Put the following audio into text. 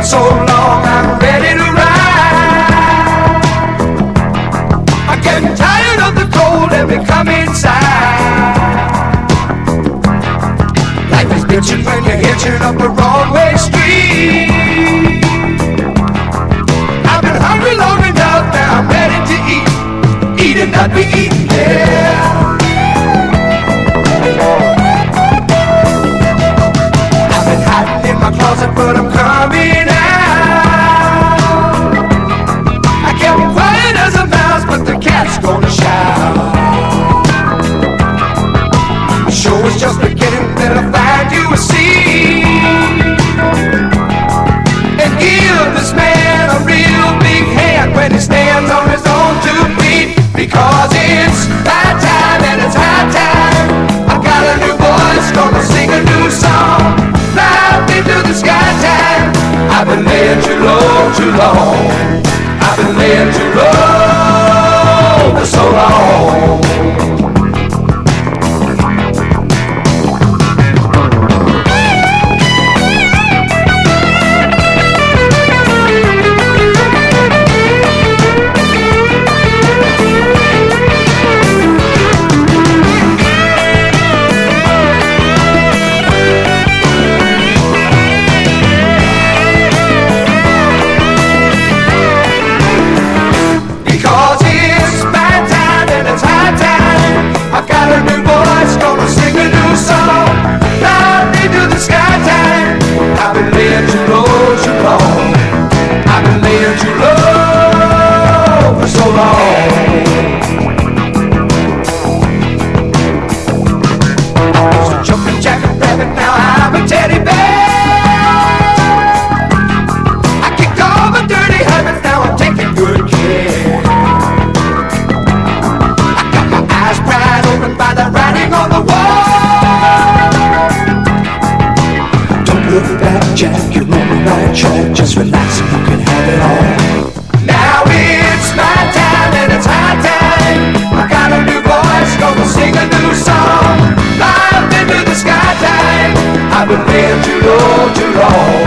so long, I'm ready to ride. I'm getting tired of the cold, let me come inside. Life is bitchin' when you're hitching up the wrong way street. I've been hungry long enough, now I'm ready to eat. Eat and not be eaten, yeah. I've been hiding in my closet, but I'm coming out. I kept quiet as a mouse, but the cat's gonna shout. The show is just beginning, better find you a seat and give this man a real big hand when he stands on his own 2 feet. Because it's high time and it's high time. I got a new voice, gonna sing a new song. Fly into the sky time. I've been laying too low, too long. I've been laying too low for so long. Just relax and you can have it all. Now it's my time and it's high time. I got a new voice, gonna sing a new song. Live into the sky time. I've been laying too low, too long.